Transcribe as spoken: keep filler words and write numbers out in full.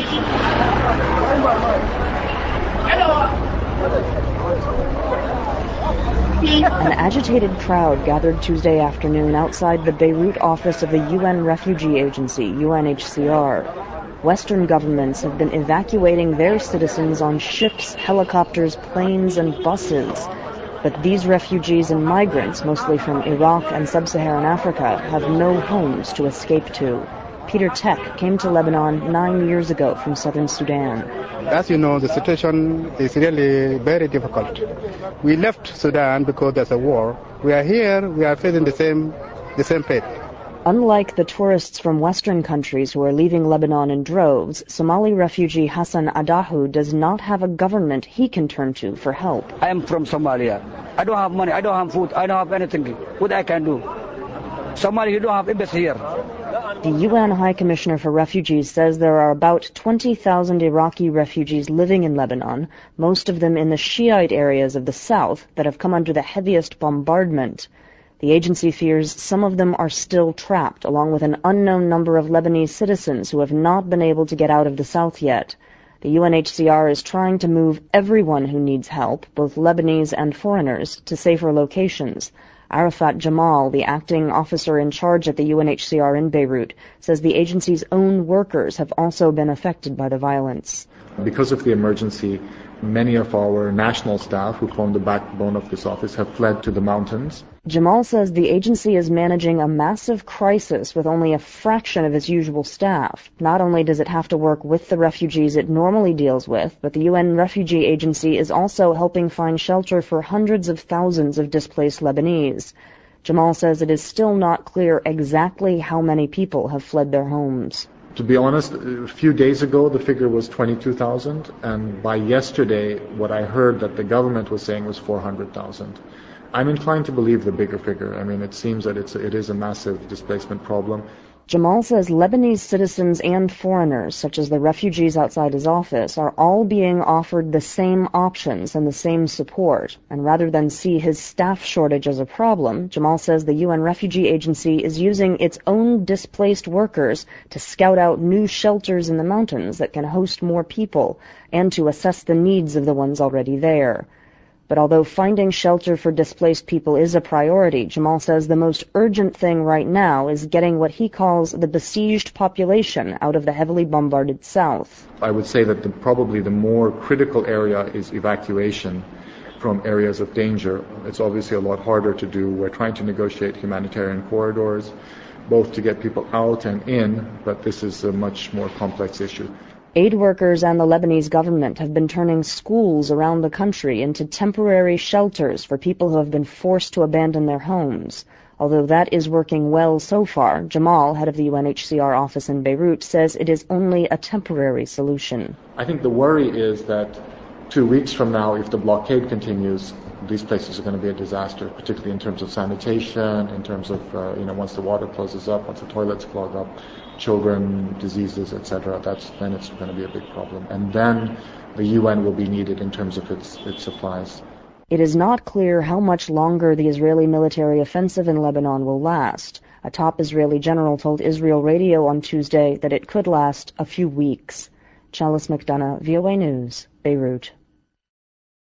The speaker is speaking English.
An agitated crowd gathered Tuesday afternoon outside the Beirut office of the U N Refugee Agency, U N H C R. Western governments have been evacuating their citizens on ships, helicopters, planes, and buses. But these refugees and migrants, mostly from Iraq and sub-Saharan Africa, have no homes to escape to. Peter Tech came to Lebanon nine years ago from southern Sudan. As you know, the situation is really very difficult. We left Sudan because there's a war. We are here, we are facing the same, the same fate. Unlike the tourists from Western countries who are leaving Lebanon in droves, Somali refugee Hassan Adahu does not have a government he can turn to for help. I am from Somalia. I don't have money, I don't have food, I don't have anything. What I can do? Somalia, you don't have embassy here. The U N High Commissioner for Refugees says there are about twenty thousand Iraqi refugees living in Lebanon, most of them in the Shiite areas of the south that have come under the heaviest bombardment. The agency fears some of them are still trapped, along with an unknown number of Lebanese citizens who have not been able to get out of the south yet. The U N H C R is trying to move everyone who needs help, both Lebanese and foreigners, to safer locations. Arafat Jamal, the acting officer in charge at the U N H C R in Beirut, says the agency's own workers have also been affected by the violence. Because of the emergency, many of our national staff who form the backbone of this office have fled to the mountains. Jamal says the agency is managing a massive crisis with only a fraction of its usual staff. Not only does it have to work with the refugees it normally deals with, but the U N Refugee Agency is also helping find shelter for hundreds of thousands of displaced Lebanese. Jamal says it is still not clear exactly how many people have fled their homes. To be honest, a few days ago the figure was twenty-two thousand, and by yesterday what I heard that the government was saying was four hundred thousand. I'm inclined to believe the bigger figure. I mean, it seems that it's, it is a massive displacement problem. Jamal says Lebanese citizens and foreigners, such as the refugees outside his office, are all being offered the same options and the same support. And rather than see his staff shortage as a problem, Jamal says the U N Refugee Agency is using its own displaced workers to scout out new shelters in the mountains that can host more people and to assess the needs of the ones already there. But although finding shelter for displaced people is a priority, Jamal says the most urgent thing right now is getting what he calls the besieged population out of the heavily bombarded south. I would say that the, probably the more critical area is evacuation from areas of danger. It's obviously a lot harder to do. We're trying to negotiate humanitarian corridors, both to get people out and in, but this is a much more complex issue. Aid workers and the Lebanese government have been turning schools around the country into temporary shelters for people who have been forced to abandon their homes. Although that is working well so far, Jamal, head of the U N H C R office in Beirut, says it is only a temporary solution. I think the worry is that two weeks from now, if the blockade continues, these places are going to be a disaster, particularly in terms of sanitation, in terms of, uh, you know, once the water closes up, once the toilets clog up, children, diseases, et cetera. That's then it's going to be a big problem, and then the U N will be needed in terms of its its supplies. It is not clear how much longer the Israeli military offensive in Lebanon will last. A top Israeli general told Israel Radio on Tuesday that it could last a few weeks. Chalice McDonough, V O A News, Beirut.